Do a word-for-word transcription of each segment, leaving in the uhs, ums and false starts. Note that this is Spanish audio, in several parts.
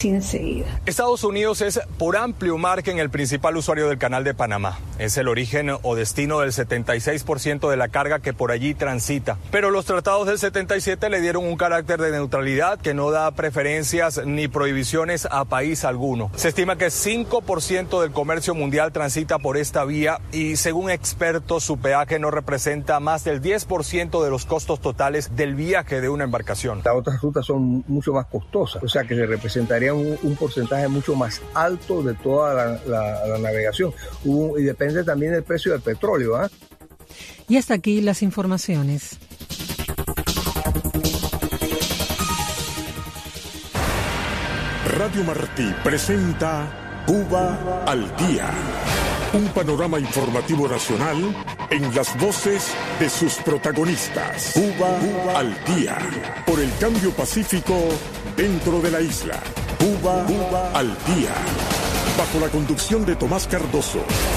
Enseguida. Estados Unidos es por amplio margen el principal usuario del Canal de Panamá. Es el origen o destino del setenta y seis por ciento de la carga que por allí transita. Pero los tratados del setenta y siete le dieron un carácter de neutralidad que no da preferencias ni prohibiciones a país alguno. Se estima que cinco por ciento del comercio mundial transita por esta vía y según expertos su peaje no representa más del diez por ciento de los costos totales del viaje de una embarcación. Las otras rutas son mucho más costosas, o sea que se representaría Un, un porcentaje mucho más alto de toda la, la, la navegación. Uh, y depende también del precio del petróleo. ¿eh? Y hasta aquí las informaciones. Radio Martí presenta Cuba al Día. Un panorama informativo nacional en las voces de sus protagonistas. Cuba, Cuba al Día. Por el cambio pacífico dentro de la isla. Cuba, Cuba al Día, bajo la conducción de Tomás Cardoso.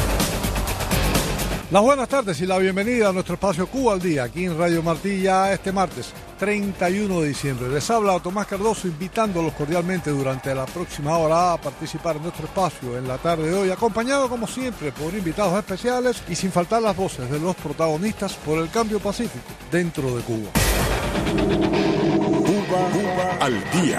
Las buenas tardes y la bienvenida a nuestro espacio Cuba al Día, aquí en Radio Martí, ya este martes treinta y uno de diciembre. Les habla Tomás Cardoso, invitándolos cordialmente durante la próxima hora a participar en nuestro espacio en la tarde de hoy, acompañado como siempre por invitados especiales y sin faltar las voces de los protagonistas por el cambio pacífico dentro de Cuba. Cuba, Cuba al Día.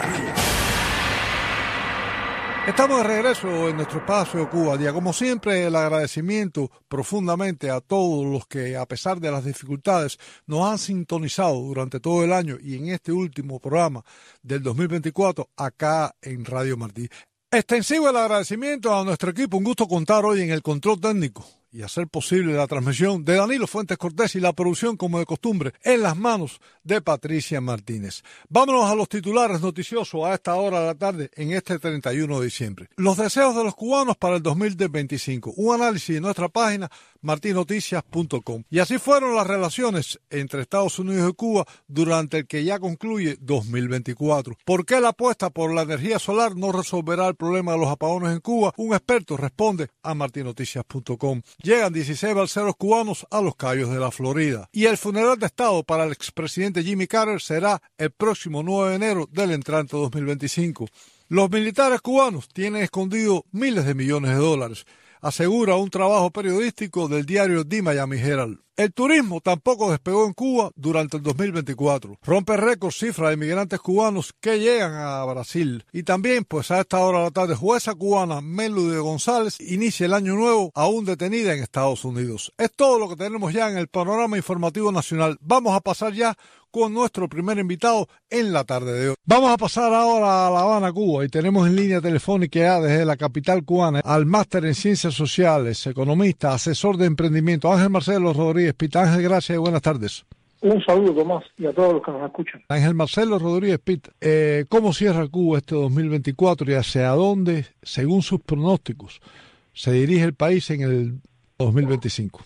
Estamos de regreso en nuestro espacio Cuba al Día. Como siempre, el agradecimiento profundamente a todos los que, a pesar de las dificultades, nos han sintonizado durante todo el año y en este último programa del dos mil veinticuatro acá en Radio Martí. Extensivo el agradecimiento a nuestro equipo. Un gusto contar hoy en el control técnico y hacer posible la transmisión de Danilo Fuentes Cortés y la producción, como de costumbre, en las manos de Patricia Martínez. Vámonos a los titulares noticiosos a esta hora de la tarde en este treinta y uno de diciembre. Los deseos de los cubanos para el dos mil veinticinco. Un análisis en nuestra página marti noticias punto com. Y así fueron las relaciones entre Estados Unidos y Cuba durante el que ya concluye dos mil veinticuatro. ¿Por qué la apuesta por la energía solar no resolverá el problema de los apagones en Cuba? Un experto responde a marti noticias punto com. Llegan dieciséis balseros cubanos a los Cayos de la Florida. Y el funeral de Estado para el expresidente Jimmy Carter será el próximo nueve de enero del entrante dos mil veinticinco. Los militares cubanos tienen escondido miles de millones de dólares, asegura un trabajo periodístico del diario The Miami Herald. El turismo tampoco despegó en Cuba durante el dos mil veinticuatro. Rompe récord cifra de inmigrantes cubanos que llegan a Brasil. Y también, pues a esta hora de la tarde, jueza cubana Melu de González inicia el año nuevo aún detenida en Estados Unidos. Es todo lo que tenemos ya en el panorama informativo nacional. Vamos a pasar ya con nuestro primer invitado en la tarde de hoy. Vamos a pasar ahora a La Habana, Cuba, y tenemos en línea telefónica ya desde la capital cubana al máster en Ciencias Sociales, economista, asesor de emprendimiento, Ángel Marcelo Rodríguez Pita. Ángel, gracias y buenas tardes. Un saludo, Tomás, y a todos los que nos escuchan. Ángel Marcelo Rodríguez Pita, eh, ¿cómo cierra Cuba este dos mil veinticuatro y hacia dónde, según sus pronósticos, se dirige el país en el dos mil veinticinco?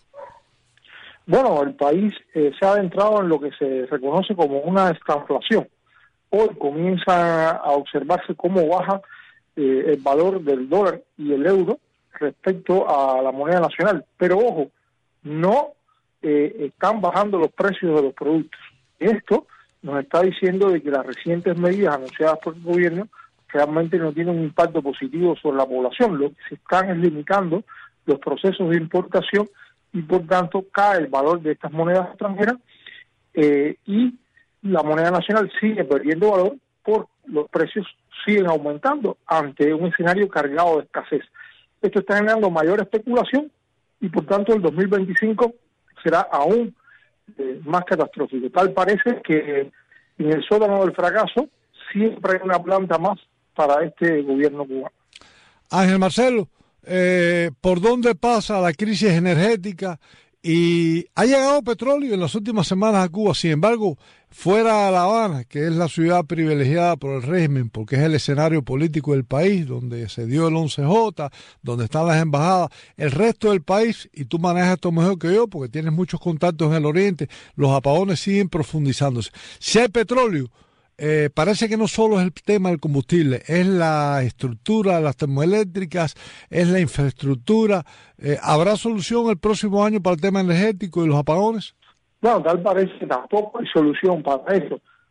Bueno, el país eh, se ha adentrado en lo que se reconoce como una estanflación. Hoy comienza a observarse cómo baja eh, el valor del dólar y el euro respecto a la moneda nacional. Pero ojo, no eh, están bajando los precios de los productos. Esto nos está diciendo de que las recientes medidas anunciadas por el gobierno realmente no tienen un impacto positivo sobre la población. Lo que se están es limitando los procesos de importación y por tanto cae el valor de estas monedas extranjeras eh, y la moneda nacional sigue perdiendo valor por los precios siguen aumentando ante un escenario cargado de escasez. Esto está generando mayor especulación y por tanto el dos mil veinticinco será aún eh, más catastrófico. Tal parece que en el sótano del fracaso siempre hay una planta más para este gobierno cubano. Ángel Marcelo, Eh, ¿por dónde pasa la crisis energética? Y ha llegado petróleo en las últimas semanas a Cuba. Sin embargo, fuera de La Habana, que es la ciudad privilegiada por el régimen, porque es el escenario político del país, donde se dio el once J, donde están las embajadas, el resto del país, y tú manejas esto mejor que yo, porque tienes muchos contactos en el oriente, los apagones siguen profundizándose. Si hay petróleo, Eh, parece que no solo es el tema del combustible, es la estructura, las termoeléctricas, es la infraestructura. Eh, ¿Habrá solución el próximo año para el tema energético y los apagones? Bueno, tal parece que tampoco hay solución para eso.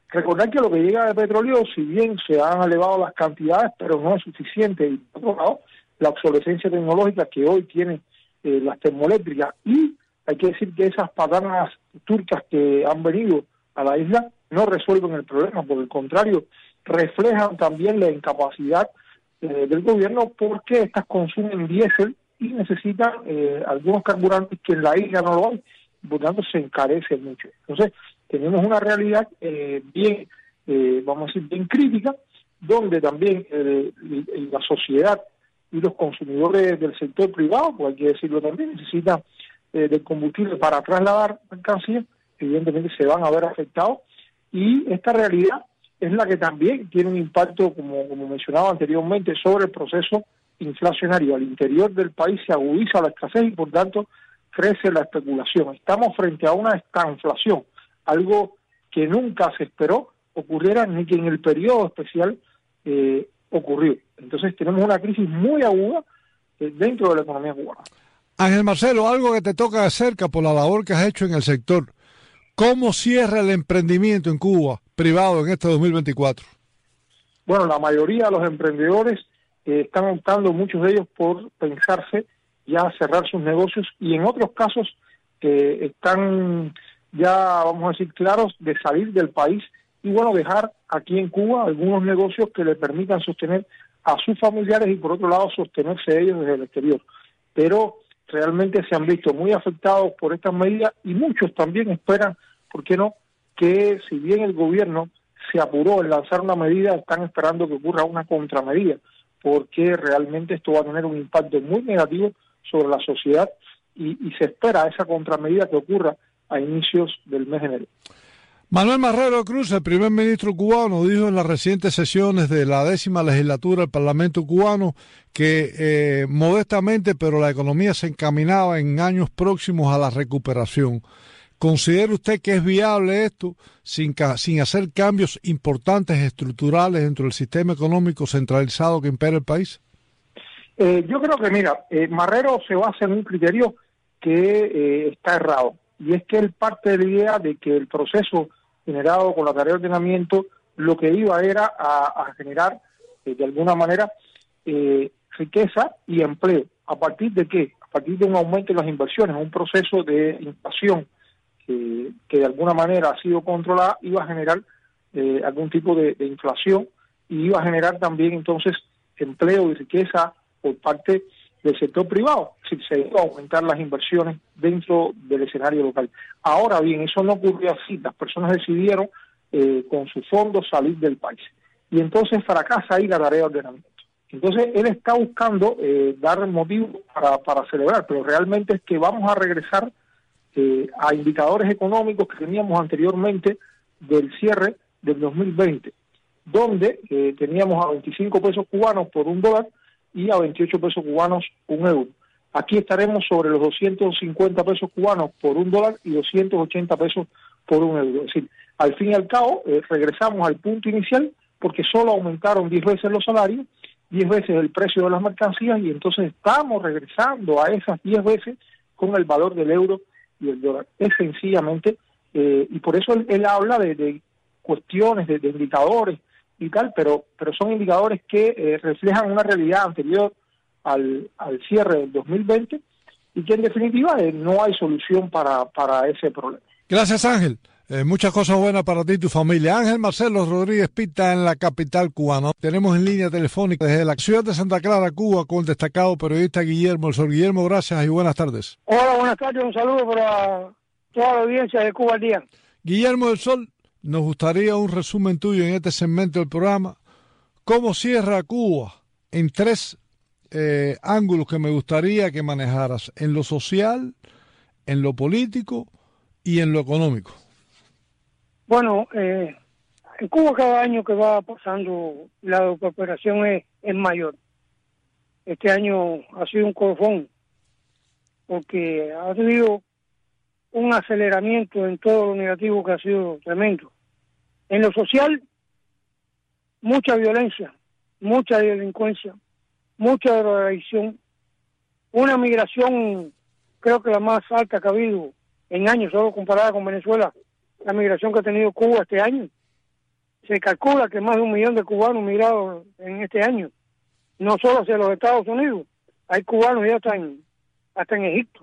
Recordar que lo que llega de petróleo, si bien se han elevado las cantidades, pero no es suficiente. Y por otro lado, la obsolescencia tecnológica que hoy tienen eh, las termoeléctricas, y hay que decir que esas patanas turcas que han venido a la isla no resuelven el problema, por el contrario, reflejan también la incapacidad eh, del gobierno, porque estas consumen diésel y necesitan eh, algunos carburantes que en la isla no lo hay, por tanto se encarece mucho. Entonces, tenemos una realidad eh, bien, eh, vamos a decir, bien crítica, donde también eh, la sociedad y los consumidores del sector privado, pues hay que decirlo también, necesitan eh, del combustible para trasladar mercancías, evidentemente se van a ver afectados, y esta realidad es la que también tiene un impacto, como, como mencionaba anteriormente, sobre el proceso inflacionario. Al interior del país se agudiza la escasez y por tanto crece la especulación. Estamos frente a una estanflación, algo que nunca se esperó ocurriera ni que en el periodo especial eh, ocurrió. Entonces tenemos una crisis muy aguda eh, dentro de la economía cubana. Ángel Marcelo, algo que te toca de cerca por la labor que has hecho en el sector. ¿Cómo cierra el emprendimiento en Cuba privado en este dos mil veinticuatro? Bueno, la mayoría de los emprendedores eh, están optando, muchos de ellos, por pensarse ya cerrar sus negocios, y en otros casos eh, están ya, vamos a decir, claros de salir del país y, bueno, dejar aquí en Cuba algunos negocios que le permitan sostener a sus familiares y, por otro lado, sostenerse ellos desde el exterior. Pero realmente se han visto muy afectados por estas medidas, y muchos también esperan, ¿por qué no?, que si bien el gobierno se apuró en lanzar una medida, están esperando que ocurra una contramedida, porque realmente esto va a tener un impacto muy negativo sobre la sociedad, y, y se espera esa contramedida que ocurra a inicios del mes de enero. Manuel Marrero Cruz, el primer ministro cubano, dijo en las recientes sesiones de la décima legislatura del Parlamento cubano que eh, modestamente, pero la economía se encaminaba en años próximos a la recuperación. ¿Considera usted que es viable esto sin, sin hacer cambios importantes estructurales dentro del sistema económico centralizado que impera el país? Eh, yo creo que, mira, eh, Marrero se basa en un criterio que eh, está errado, y es que él parte de la idea de que el proceso generado con la tarea de ordenamiento lo que iba era a, a generar, eh, de alguna manera, eh, riqueza y empleo. ¿A partir de qué? A partir de un aumento en las inversiones, un proceso de inflación que, que de alguna manera ha sido controlada, iba a generar eh, algún tipo de, de inflación, y iba a generar también entonces empleo y riqueza por parte del sector privado, si se iba a aumentar las inversiones dentro del escenario local. Ahora bien, eso no ocurrió así. Las personas decidieron eh, con sus fondos salir del país, y entonces fracasa ahí la tarea de ordenamiento. Entonces él está buscando eh, dar motivo para, para celebrar, pero realmente es que vamos a regresar eh, a indicadores económicos que teníamos anteriormente del cierre del dos mil veinte, donde eh, teníamos a veinticinco pesos cubanos por un dólar y a veintiocho pesos cubanos un euro. Aquí estaremos sobre los doscientos cincuenta pesos cubanos por un dólar y doscientos ochenta pesos por un euro. Es decir, al fin y al cabo, eh, regresamos al punto inicial, porque solo aumentaron diez veces los salarios, diez veces el precio de las mercancías, y entonces estamos regresando a esas diez veces con el valor del euro y el dólar. Es sencillamente, eh, y por eso él, él habla de, de cuestiones, de, de indicadores y tal, pero pero son indicadores que eh, reflejan una realidad anterior al, al cierre del dos mil veinte, y que en definitiva eh, no hay solución para, para ese problema. Gracias, Ángel. Eh, muchas cosas buenas para ti y tu familia. Ángel Marcelo Rodríguez Pita en la capital cubana. Tenemos en línea telefónica desde la ciudad de Santa Clara, Cuba, con el destacado periodista Guillermo El Sol. Guillermo, gracias y buenas tardes. Hola, buenas tardes. Un saludo para toda la audiencia de Cuba al Día. Guillermo El Sol, nos gustaría un resumen tuyo en este segmento del programa. ¿Cómo cierra Cuba? En tres eh, ángulos que me gustaría que manejaras: en lo social, en lo político y en lo económico. Bueno, eh, en Cuba cada año que va pasando la decooperación es, es mayor. Este año ha sido un colofón, porque ha habido un aceleramiento en todo lo negativo que ha sido tremendo. En lo social, mucha violencia, mucha delincuencia, mucha drogadicción, una migración creo que la más alta que ha habido en años, solo comparada con Venezuela, la migración que ha tenido Cuba este año. se calcula que más de un millón de cubanos migrados en este año, no solo hacia los Estados Unidos, hay cubanos ya hasta en, hasta en Egipto.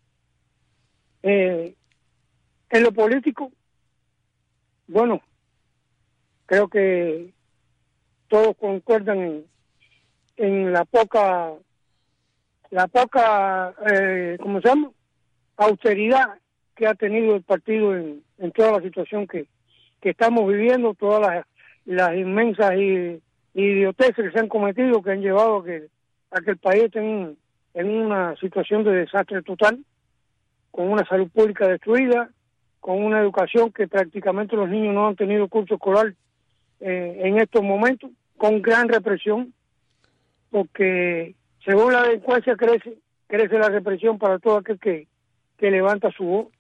Eh, en lo político, bueno, creo que todos concuerdan en, en la poca, la poca, eh, ¿cómo se llama?, austeridad que ha tenido el partido en, en toda la situación que, que estamos viviendo, todas las, las inmensas y, idioteces que se han cometido, que han llevado a que, a que el país esté en, en una situación de desastre total, con una salud pública destruida, con una educación que prácticamente los niños no han tenido curso escolar eh, en estos momentos, con gran represión, porque según la delincuencia crece, crece la represión para todo aquel que, que levanta su voz.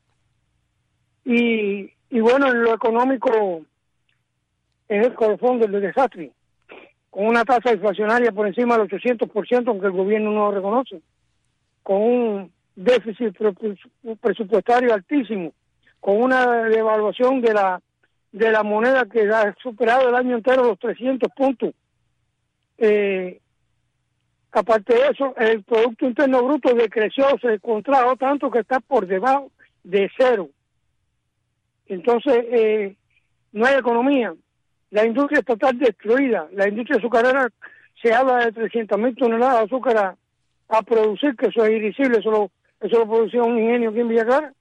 Y, y bueno, en lo económico es el colofón del desastre, con una tasa inflacionaria por encima del ochocientos por ciento, aunque el gobierno no lo reconoce, con un déficit presupuestario altísimo, con una devaluación de la de la moneda que ha superado el año entero los trescientos puntos. Eh, aparte de eso, el Producto Interno Bruto decreció, se contrajo tanto que está por debajo de cero. Entonces, eh, no hay economía. La industria estatal destruida. La industria azucarera, se habla de trescientas mil toneladas de azúcar a, a producir, que eso es irrisible, eso lo, eso lo producía un ingenio aquí en Villa Clara.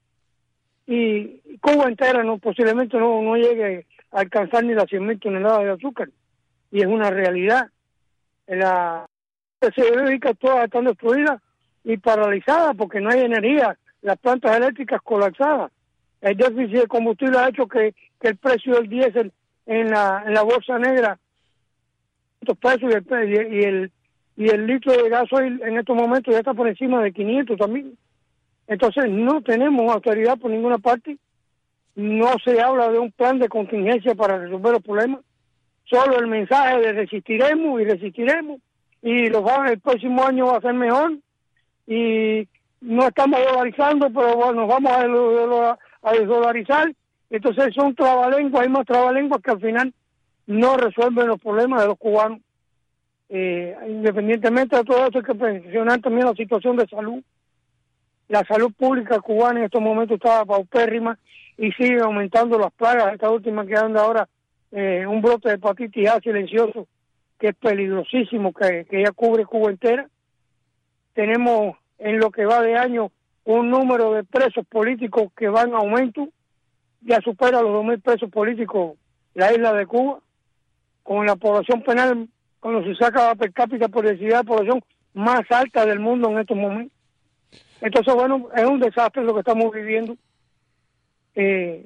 Y Cuba entera no posiblemente no, no llegue a alcanzar ni las cien mil toneladas de azúcar. Y es una realidad. La se dedica todas están destruidas y paralizadas porque no hay energía, las plantas eléctricas colapsadas. El déficit de combustible ha hecho que, que el precio del diésel en la en la bolsa negra estos pesos y el, y el y el litro de gasoil en estos momentos ya está por encima de quinientos también. Entonces no tenemos autoridad por ninguna parte, no se habla de un plan de contingencia para resolver los problemas, solo el mensaje de resistiremos y resistiremos y los el próximo año va a ser mejor y no estamos dolarizando, pero bueno, nos vamos a, a desdolarizar. Entonces son trabalenguas, hay más trabalenguas que al final no resuelven los problemas de los cubanos. Eh, independientemente de todo esto, hay que mencionar también la situación de salud. La salud pública cubana en estos momentos está paupérrima y sigue aumentando las plagas. Esta última que anda ahora, eh, un brote de hepatitis A silencioso, que es peligrosísimo, que, que ya cubre Cuba entera. Tenemos en lo que va de año un número de presos políticos que va en aumento, ya supera los dos mil presos políticos la isla de Cuba, con la población penal, cuando se saca la per cápita por densidad de población más alta del mundo en estos momentos. Entonces, bueno, es un desastre lo que estamos viviendo. Eh,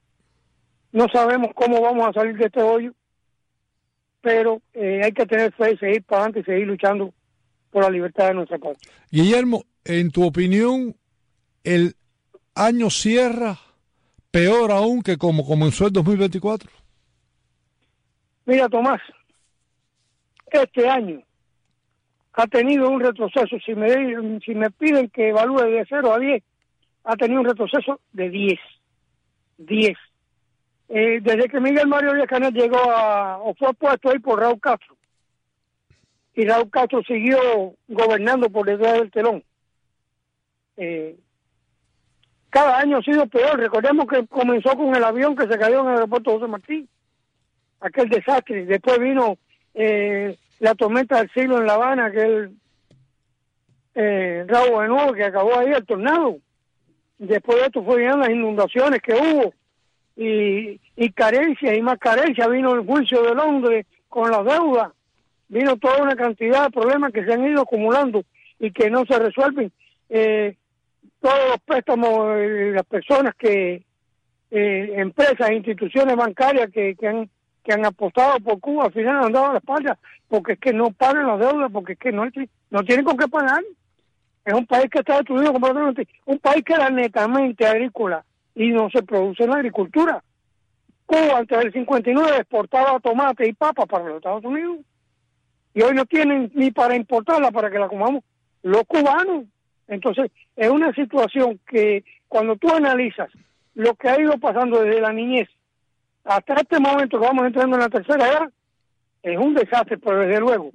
no sabemos cómo vamos a salir de este hoyo, pero eh, hay que tener fe y seguir para adelante y seguir luchando por la libertad de nuestra patria. Guillermo, en tu opinión, ¿el año cierra peor aún que como comenzó el dos mil veinticuatro? Mira, Tomás, este año ha tenido un retroceso, si me, si me piden que evalúe de cero a diez, ha tenido un retroceso de diez. diez. Eh, desde que Miguel Mario Díaz-Canel llegó a, o fue puesto ahí por Raúl Castro, y Raúl Castro siguió gobernando por detrás del telón. Eh, cada año ha sido peor. Recordemos que comenzó con el avión que se cayó en el aeropuerto José Martí, aquel desastre. Después vino eh, la tormenta del siglo en La Habana, aquel eh, Raúl de nuevo que acabó ahí el tornado. Después de esto fueron las inundaciones que hubo y, y carencia y más carencia. Vino el juicio de Londres con las deudas, vino toda una cantidad de problemas que se han ido acumulando y que no se resuelven. Eh, todos los préstamos, eh, las personas que, eh, empresas, instituciones bancarias que, que han que han apostado por Cuba, al final han dado la espalda, porque es que no pagan las deudas, porque es que no, no tienen con qué pagar. Es un país que está destruido completamente, un país que era netamente agrícola y no se produce en la agricultura. Cuba antes del cincuenta y nueve exportaba tomate y papa para los Estados Unidos y hoy no tienen ni para importarla para que la comamos los cubanos. Entonces es una situación que cuando tú analizas lo que ha ido pasando desde la niñez hasta este momento que vamos entrando en la tercera edad, es un desastre, pero desde luego,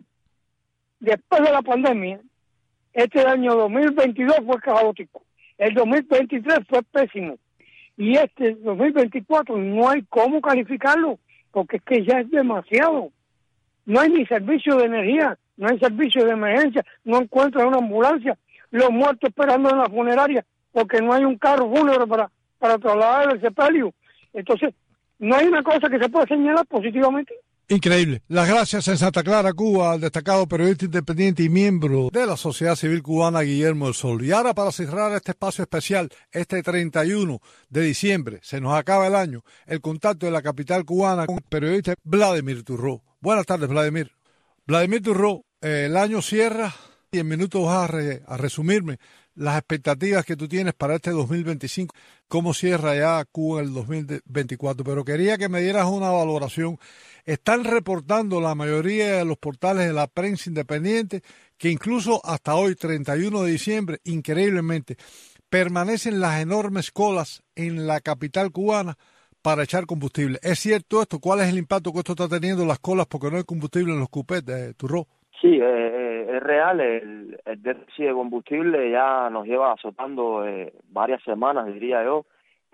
después de la pandemia, este año dos mil veintidós fue caótico, el dos mil veintitrés fue pésimo, y este dos mil veinticuatro no hay cómo calificarlo, porque es que ya es demasiado. No hay ni servicio de energía, no hay servicio de emergencia, no encuentran una ambulancia, los muertos esperando en la funeraria, porque no hay un carro fúnebre para, para trasladar el sepelio. Entonces, no hay una cosa que se pueda señalar positivamente. Increíble. Las gracias en Santa Clara, Cuba, al destacado periodista independiente y miembro de la sociedad civil cubana, Guillermo del Sol. Y ahora, para cerrar este espacio especial, este treinta y uno de diciembre, se nos acaba el año, el contacto de la capital cubana con el periodista Vladimir Turró. Buenas tardes, Vladimir. Vladimir Turró, eh, el año cierra y en minutos vas a, re, a resumirme las expectativas que tú tienes para este dos mil veinticinco, cómo cierra ya Cuba en el dos mil veinticuatro, pero quería que me dieras una valoración. Están reportando la mayoría de los portales de la prensa independiente que incluso hasta hoy, treinta y uno de diciembre, increíblemente, permanecen las enormes colas en la capital cubana para echar combustible. ¿Es cierto esto? ¿Cuál es el impacto que esto está teniendo las colas porque no hay combustible en los cupés de Turró? Sí, eh, es real, el, el déficit de combustible ya nos lleva azotando eh, varias semanas, diría yo,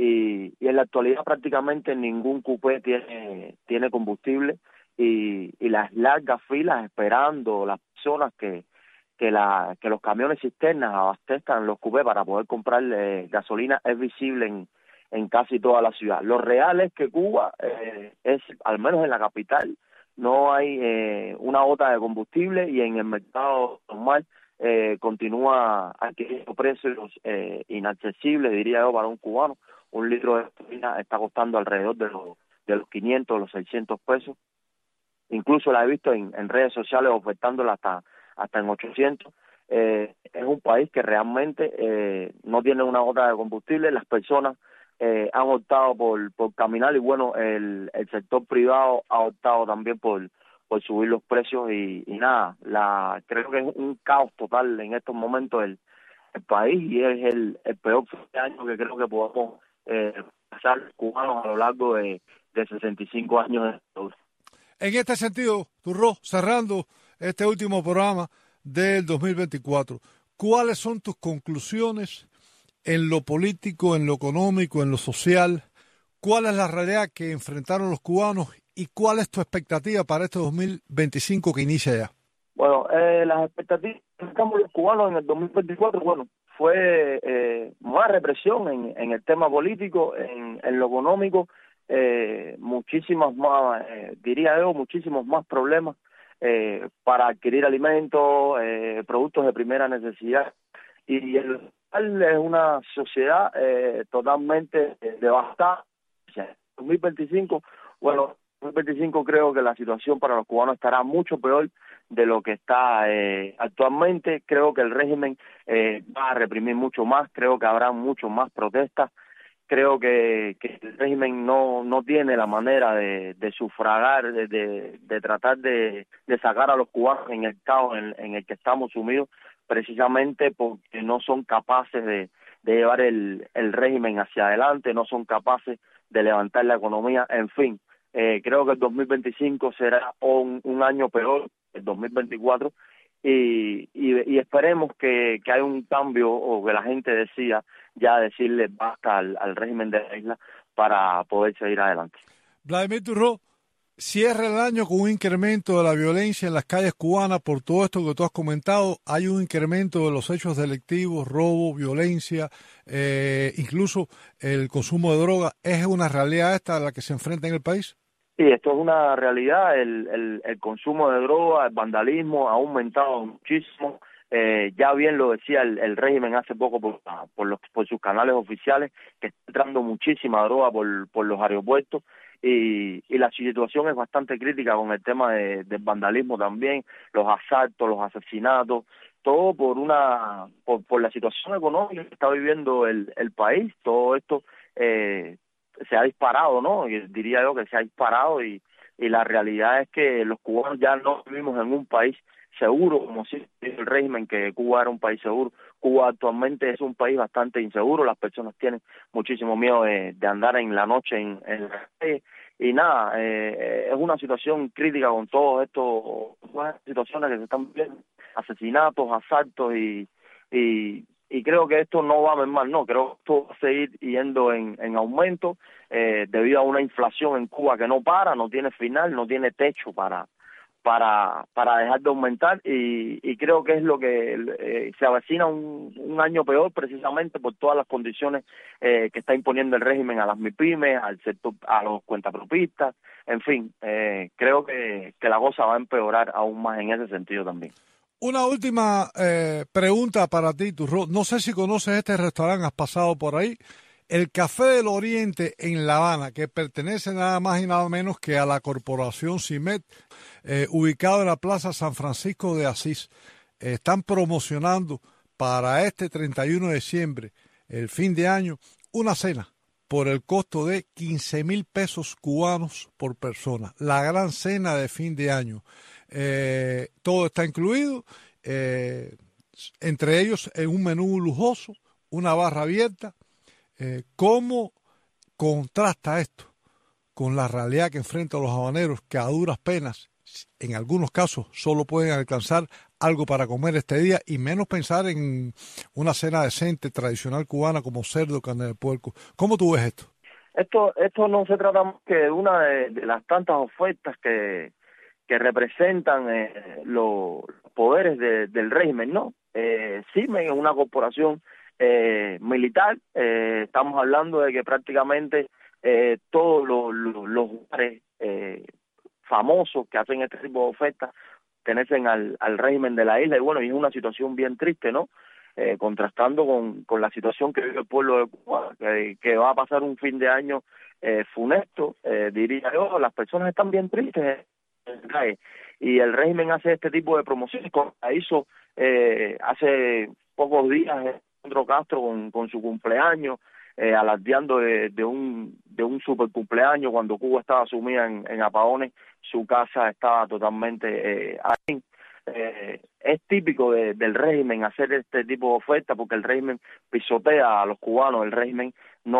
y, y en la actualidad prácticamente ningún cupé tiene, tiene combustible y, y las largas filas esperando las personas que, que, la, que los camiones cisternas abastezcan los cupés para poder comprar eh, gasolina es visible en, en casi toda la ciudad. Lo real es que Cuba eh, es, al menos en la capital, no hay eh, una gota de combustible y en el mercado normal eh, continúa adquiriendo precios eh, inaccesibles, diría yo, para un cubano. Un litro de gasolina está costando alrededor de los, de los quinientos, los seiscientos pesos. Incluso la he visto en, en redes sociales ofertándola hasta, hasta en ochocientos. Eh, es un país que realmente eh, no tiene una gota de combustible. Las personas Eh, han optado por, por caminar y bueno, el, el sector privado ha optado también por, por subir los precios y, y nada, la creo que es un caos total en estos momentos el, el país y es el, el peor año que creo que podamos eh, pasar cubanos a lo largo de, de sesenta y cinco años de dictadura. En este sentido, Turró, cerrando este último programa del dos mil veinticuatro, ¿cuáles son tus conclusiones en lo político, en lo económico, en lo social? ¿Cuál es la realidad que enfrentaron los cubanos y cuál es tu expectativa para este dos mil veinticinco que inicia ya? Bueno, eh, las expectativas que enfrentamos los cubanos en el dos mil veinticuatro, bueno, fue eh, más represión en, en el tema político, en, en lo económico, eh, muchísimas más, eh, diría yo, muchísimos más problemas eh, para adquirir alimentos, eh, productos de primera necesidad y el es una sociedad eh, totalmente eh, devastada. dos mil veinticinco, bueno, dos mil veinticinco creo que la situación para los cubanos estará mucho peor de lo que está eh, actualmente. Creo que el régimen eh, va a reprimir mucho más, creo que habrá mucho más protestas. Creo que, que el régimen no no tiene la manera de, de sufragar, de, de, de tratar de, de sacar a los cubanos en el caos en, en el que estamos sumidos, precisamente porque no son capaces de, de llevar el, el régimen hacia adelante, no son capaces de levantar la economía, en fin. Eh, creo que el dos mil veinticinco será un, un año peor que el dos mil veinticuatro y, y, y esperemos que, que haya un cambio o que la gente decida ya decirle basta al, al régimen de la isla para poder seguir adelante. Vladimir Turró, cierra el año con un incremento de la violencia en las calles cubanas por todo esto que tú has comentado. Hay un incremento de los hechos delictivos, robo, violencia, eh, incluso el consumo de droga. ¿Es una realidad esta a la que se enfrenta en el país? Sí, esto es una realidad. El, el, el consumo de droga, el vandalismo ha aumentado muchísimo. Eh, ya bien lo decía el, el régimen hace poco por, por, los, por sus canales oficiales, que está entrando muchísima droga por, por los aeropuertos. Y, y la situación es bastante crítica con el tema de, del vandalismo también, los asaltos, los asesinatos, todo por una por, por la situación económica que está viviendo el, el país. Todo esto eh, se ha disparado, ¿no? Y diría yo que se ha disparado y, y la realidad es que los cubanos ya no vivimos en un país seguro, como si el régimen que Cuba era un país seguro. Cuba actualmente es un país bastante inseguro, las personas tienen muchísimo miedo de, de andar en la noche en, en la calle y nada, eh, es una situación crítica con todos estos todas estas situaciones que se están viendo, asesinatos, asaltos y, y y creo que esto no va a mermar, no, creo que esto va a seguir yendo en, en aumento eh, debido a una inflación en Cuba que no para, no tiene final, no tiene techo para para para dejar de aumentar y, y creo que es lo que eh, se avecina un, un año peor precisamente por todas las condiciones eh, que está imponiendo el régimen a las MIPYMES, al sector, a los cuentapropistas, en fin, eh, creo que, que la cosa va a empeorar aún más en ese sentido también. Una última eh, pregunta para ti, Turro. No sé si conoces este restaurante, has pasado por ahí. El Café del Oriente en La Habana, que pertenece nada más y nada menos que a la corporación CIMET, eh, ubicado en la Plaza San Francisco de Asís. Eh, están promocionando para este treinta y uno de diciembre, el fin de año, una cena por el costo de quince mil pesos cubanos por persona. La gran cena de fin de año. Eh, todo está incluido, eh, entre ellos en un menú lujoso, una barra abierta. Eh, ¿Cómo contrasta esto con la realidad que enfrentan los habaneros, que a duras penas, en algunos casos, solo pueden alcanzar algo para comer este día y menos pensar en una cena decente, tradicional cubana como cerdo, carne de puerco? ¿Cómo tú ves esto? Esto esto no se trata más que de una de, de las tantas ofertas que que representan eh, los poderes de, del régimen, ¿no? Eh, CIMET es una corporación eh, militar, eh, estamos hablando de que prácticamente eh, todos los, los, los lugares eh, famosos que hacen este tipo de ofertas pertenecen al, al régimen de la isla, y bueno, y es una situación bien triste, ¿no? Eh, contrastando con, con la situación que vive el pueblo de Cuba, que, que va a pasar un fin de año eh, funesto, eh, diría yo, las personas están bien tristes, y el régimen hace este tipo de promociones, como la hizo eh, hace pocos días Alejandro Castro con, con su cumpleaños, eh, alardeando de, de un de un super cumpleaños cuando Cuba estaba sumida en, en apagones, su casa estaba totalmente eh, ahí. Eh, es típico de, del régimen hacer este tipo de ofertas porque el régimen pisotea a los cubanos, el régimen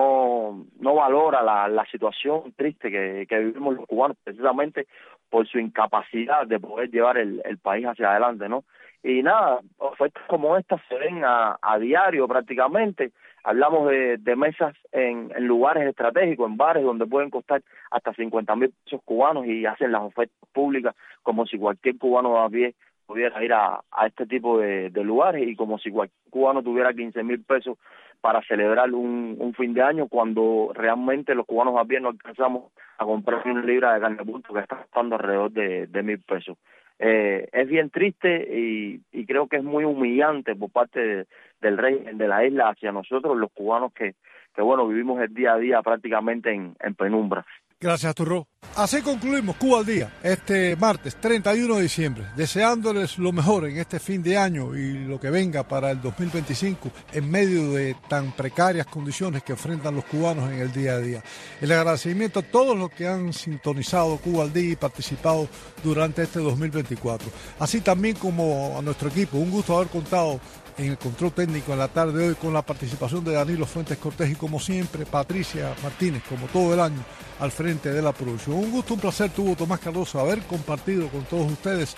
no no valora la, la situación triste que, que vivimos los cubanos precisamente por su incapacidad de poder llevar el, el país hacia adelante, ¿no? Y nada, ofertas como estas se ven a, a diario prácticamente. Hablamos de, de mesas en, en lugares estratégicos, en bares donde pueden costar hasta cincuenta mil pesos cubanos y hacen las ofertas públicas como si cualquier cubano de a pie pudiera ir a, a este tipo de, de lugares y como si cualquier cubano tuviera quince mil pesos para celebrar un, un fin de año cuando realmente los cubanos a pie no alcanzamos a comprar una libra de carne de punto que está costando alrededor de, de mil pesos. Eh, es bien triste y, y creo que es muy humillante por parte de, del régimen de la isla hacia nosotros los cubanos que, que bueno, vivimos el día a día prácticamente en, en penumbra. Gracias, Turro. Así concluimos Cuba al Día, este martes treinta y uno de diciembre, deseándoles lo mejor en este fin de año y lo que venga para el dos mil veinticinco en medio de tan precarias condiciones que enfrentan los cubanos en el día a día. El agradecimiento a todos los que han sintonizado Cuba al Día y participado durante este dos mil veinticuatro, así también como a nuestro equipo. Un gusto haber contado en el control técnico en la tarde de hoy con la participación de Danilo Fuentes Cortés y como siempre Patricia Martínez, como todo el año, al frente de la producción. Un gusto, un placer tuvo Tomás Cardoso haber compartido con todos ustedes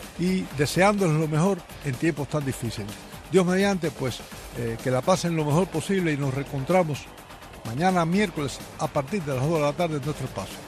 y deseándoles lo mejor en tiempos tan difíciles. Dios mediante, pues eh, que la pasen lo mejor posible y nos reencontramos mañana miércoles a partir de las dos de la tarde en nuestro espacio.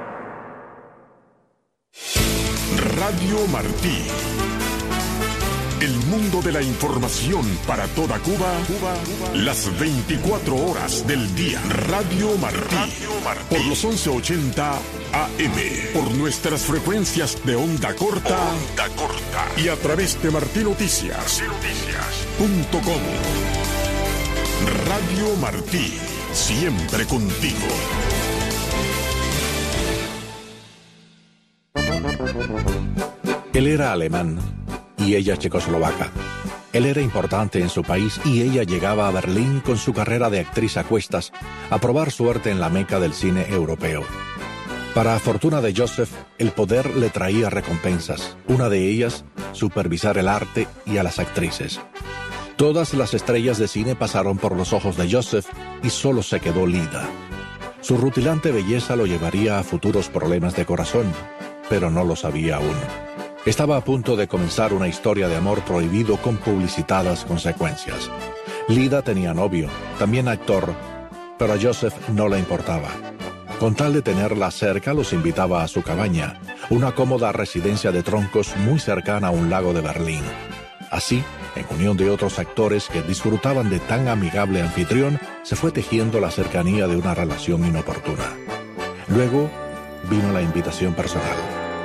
Radio Martí. El mundo de la información para toda Cuba, Cuba, Cuba. Las veinticuatro horas del día. Radio Martí. Radio Martí. Por los once ochenta A M. Por nuestras frecuencias de onda corta. Onda corta. Y a través de Martí Noticias. Punto com. Radio Martí. Siempre contigo. Él era alemán y ella checoslovaca. Él era importante en su país y ella llegaba a Berlín con su carrera de actriz a cuestas a probar suerte en la meca del cine europeo. Para fortuna de Joseph, el poder le traía recompensas. Una de ellas, supervisar el arte y a las actrices. Todas las estrellas de cine pasaron por los ojos de Joseph y solo se quedó Lida. Su rutilante belleza lo llevaría a futuros problemas de corazón, pero no lo sabía aún. Estaba a punto de comenzar una historia de amor prohibido con publicitadas consecuencias. Lida tenía novio, también actor, pero a Joseph no le importaba. Con tal de tenerla cerca, los invitaba a su cabaña, una cómoda residencia de troncos muy cercana a un lago de Berlín. Así, en unión de otros actores que disfrutaban de tan amigable anfitrión, se fue tejiendo la cercanía de una relación inoportuna. Luego vino la invitación personal.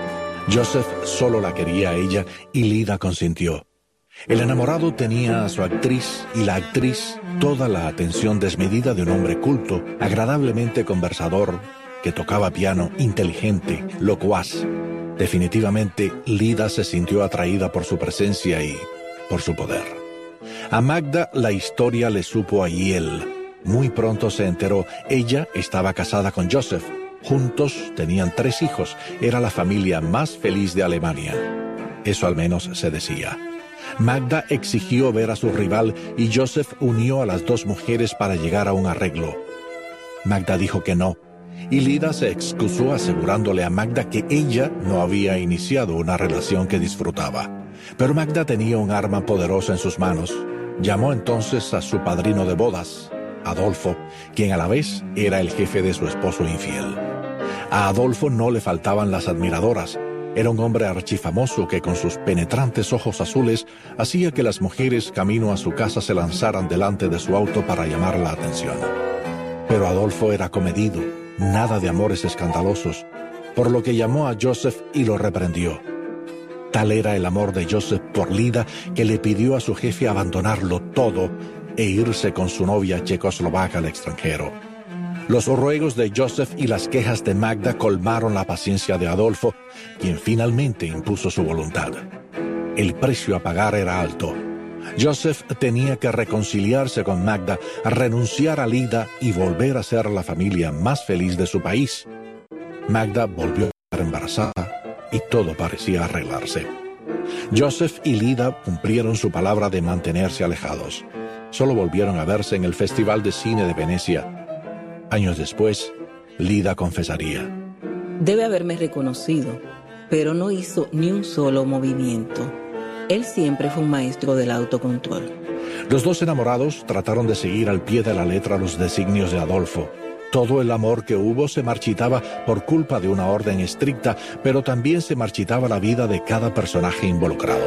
Joseph solo la quería a ella y Lida consintió. El enamorado tenía a su actriz y la actriz toda la atención desmedida de un hombre culto, agradablemente conversador, que tocaba piano, inteligente, locuaz. Definitivamente, Lida se sintió atraída por su presencia y por su poder. A Magda la historia le supo a hiel. Muy pronto se enteró, ella estaba casada con Joseph. Juntos tenían tres hijos, era la familia más feliz de Alemania. Eso al menos se decía. Magda exigió ver a su rival y Joseph unió a las dos mujeres para llegar a un arreglo. Magda dijo que no, y Lida se excusó asegurándole a Magda que ella no había iniciado una relación que disfrutaba. Pero Magda tenía un arma poderosa en sus manos. Llamó entonces a su padrino de bodas, Adolfo, quien a la vez era el jefe de su esposo infiel. A Adolfo no le faltaban las admiradoras. Era un hombre archifamoso que con sus penetrantes ojos azules hacía que las mujeres camino a su casa se lanzaran delante de su auto para llamar la atención. Pero Adolfo era comedido, nada de amores escandalosos, por lo que llamó a Joseph y lo reprendió. Tal era el amor de Joseph por Lida que le pidió a su jefe abandonarlo todo e irse con su novia checoslovaca al extranjero. Los ruegos de Joseph y las quejas de Magda colmaron la paciencia de Adolfo, quien finalmente impuso su voluntad. El precio a pagar era alto. Joseph tenía que reconciliarse con Magda, renunciar a Lida y volver a ser la familia más feliz de su país. Magda volvió a estar embarazada y todo parecía arreglarse. Joseph y Lida cumplieron su palabra de mantenerse alejados. Solo volvieron a verse en el Festival de Cine de Venecia. Años después, Lida confesaría. Debe haberme reconocido, pero no hizo ni un solo movimiento. Él siempre fue un maestro del autocontrol. Los dos enamorados trataron de seguir al pie de la letra los designios de Adolfo. Todo el amor que hubo se marchitaba por culpa de una orden estricta, pero también se marchitaba la vida de cada personaje involucrado.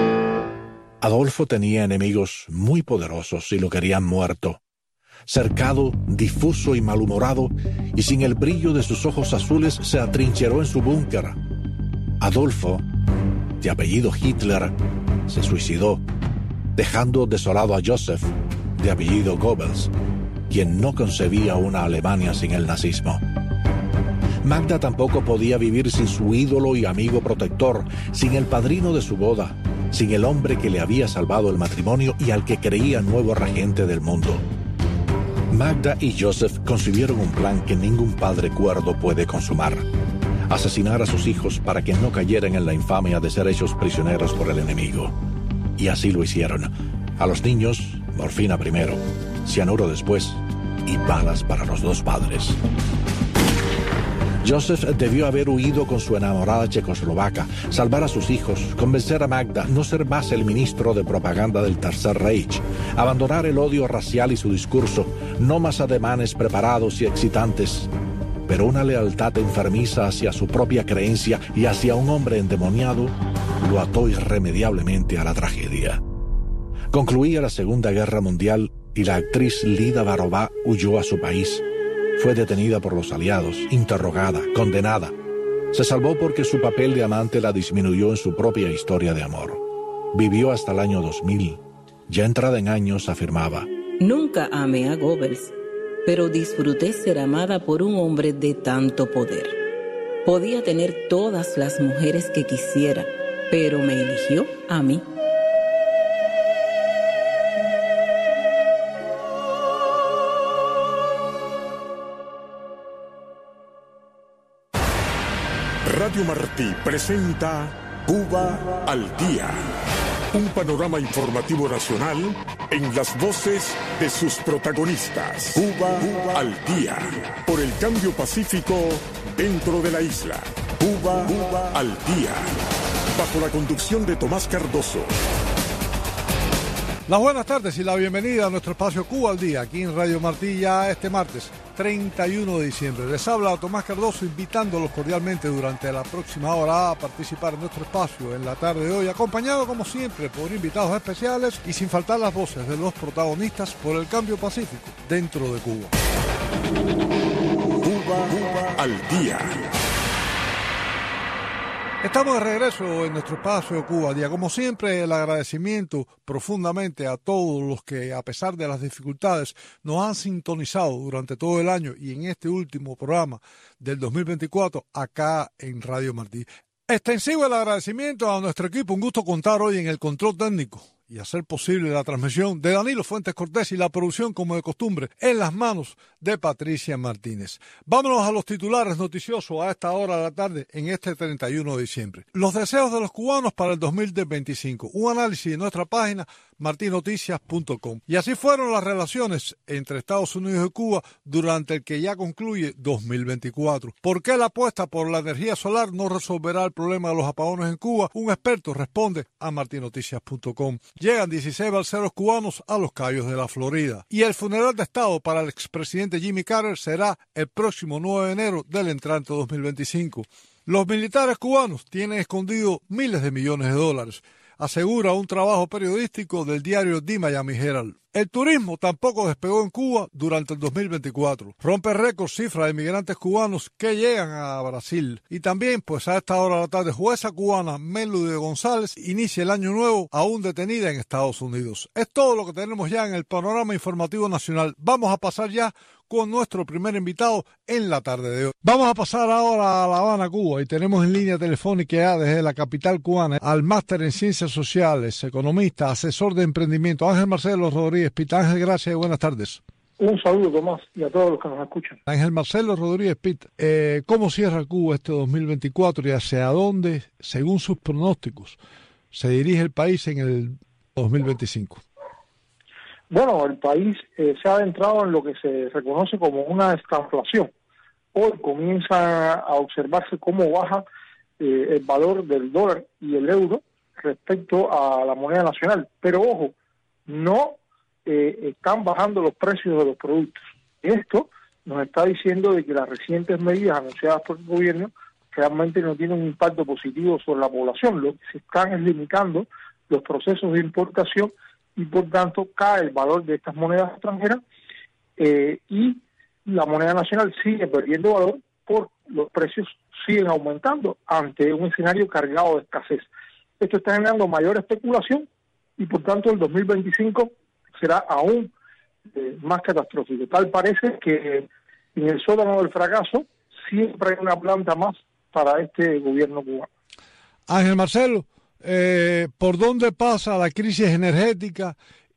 Adolfo tenía enemigos muy poderosos y lo querían muerto. Cercado, difuso y malhumorado, y sin el brillo de sus ojos azules, se atrincheró en su búnker. Adolfo, de apellido Hitler, se suicidó, dejando desolado a Joseph, de apellido Goebbels, quien no concebía una Alemania sin el nazismo. Magda tampoco podía vivir sin su ídolo y amigo protector, sin el padrino de su boda, sin el hombre que le había salvado el matrimonio y al que creía nuevo regente del mundo. Magda y Joseph concibieron un plan que ningún padre cuerdo puede consumar: asesinar a sus hijos para que no cayeran en la infamia de ser hechos prisioneros por el enemigo. Y así lo hicieron. A los niños, morfina primero, cianuro después y balas para los dos padres. Joseph debió haber huido con su enamorada checoslovaca, salvar a sus hijos, convencer a Magda, no ser más el ministro de propaganda del Tercer Reich, abandonar el odio racial y su discurso, no más ademanes preparados y excitantes, pero una lealtad enfermiza hacia su propia creencia y hacia un hombre endemoniado lo ató irremediablemente a la tragedia. Concluía la Segunda Guerra Mundial y la actriz Lida Barová huyó a su país. Fue detenida por los aliados, interrogada, condenada. Se salvó porque su papel de amante la disminuyó en su propia historia de amor. Vivió hasta el año dos mil. Ya entrada en años afirmaba: nunca amé a Goebbels, pero disfruté ser amada por un hombre de tanto poder. Podía tener todas las mujeres que quisiera, pero me eligió a mí. Radio Martí presenta Cuba al Día, un panorama informativo nacional en las voces de sus protagonistas. Cuba, Cuba al Día, por el cambio pacífico dentro de la isla. Cuba, Cuba al Día, bajo la conducción de Tomás Cardoso. Las buenas tardes y la bienvenida a nuestro espacio Cuba al Día, aquí en Radio Martí, ya este martes treinta y uno de diciembre. Les habla Tomás Cardoso, invitándolos cordialmente durante la próxima hora a participar en nuestro espacio en la tarde de hoy, acompañado como siempre por invitados especiales y sin faltar las voces de los protagonistas por el cambio pacífico dentro de Cuba. Cuba, Cuba al Día. Estamos de regreso en nuestro espacio Cuba al Día. Como siempre, el agradecimiento profundamente a todos los que, a pesar de las dificultades, nos han sintonizado durante todo el año y en este último programa del dos mil veinticuatro acá en Radio Martí. Extensivo el agradecimiento a nuestro equipo. Un gusto contar hoy en el control técnico y hacer posible la transmisión de Danilo Fuentes Cortés y la producción, como de costumbre, en las manos de Patricia Martínez. Vámonos a los titulares noticiosos a esta hora de la tarde en este treinta y uno de diciembre. Los deseos de los cubanos para el dos mil veinticinco. Un análisis en nuestra página marti noticias punto com. Y así fueron las relaciones entre Estados Unidos y Cuba durante el que ya concluye dos mil veinticuatro. ¿Por qué la apuesta por la energía solar no resolverá el problema de los apagones en Cuba? Un experto responde a marti noticias punto com. Llegan dieciséis balseros cubanos a Los Cayos de la Florida. Y el funeral de Estado para el expresidente Jimmy Carter será el próximo nueve de enero del entrante dos mil veinticinco. Los militares cubanos tienen escondido miles de millones de dólares, asegura un trabajo periodístico del diario The Miami Herald. El turismo tampoco despegó en Cuba durante el dos mil veinticuatro. Rompe récord cifra de inmigrantes cubanos que llegan a Brasil. Y también, pues a esta hora de la tarde, jueza cubana Melu de González inicia el año nuevo aún detenida en Estados Unidos. Es todo lo que tenemos ya en el panorama informativo nacional. Vamos a pasar ya con nuestro primer invitado en la tarde de hoy. Vamos a pasar ahora a La Habana, Cuba, y tenemos en línea telefónica ya desde la capital cubana al máster en Ciencias Sociales, economista, asesor de emprendimiento, Ángel Marcelo Rodríguez Pita. Ángel, gracias y buenas tardes. Un saludo, Tomás, y a todos los que nos escuchan. Ángel Marcelo Rodríguez Pita, eh, ¿cómo cierra Cuba este dos mil veinticuatro y hacia dónde, según sus pronósticos, se dirige el país en el dos mil veinticinco? Bueno, el país eh, se ha adentrado en lo que se reconoce como una estanflación. Hoy comienza a observarse cómo baja eh, el valor del dólar y el euro respecto a la moneda nacional. Pero ojo, no eh, están bajando los precios de los productos. Esto nos está diciendo de que las recientes medidas anunciadas por el gobierno realmente no tienen un impacto positivo sobre la población. Lo que se están es limitando los procesos de importación y por tanto cae el valor de estas monedas extranjeras eh, y la moneda nacional sigue perdiendo valor porque los precios siguen aumentando ante un escenario cargado de escasez. Esto está generando mayor especulación y por tanto el dos mil veinticinco será aún eh, más catastrófico. Tal parece que en el sótano del fracaso siempre hay una planta más para este gobierno cubano. Ángel Marcelo, Eh, ¿por dónde pasa la crisis energética?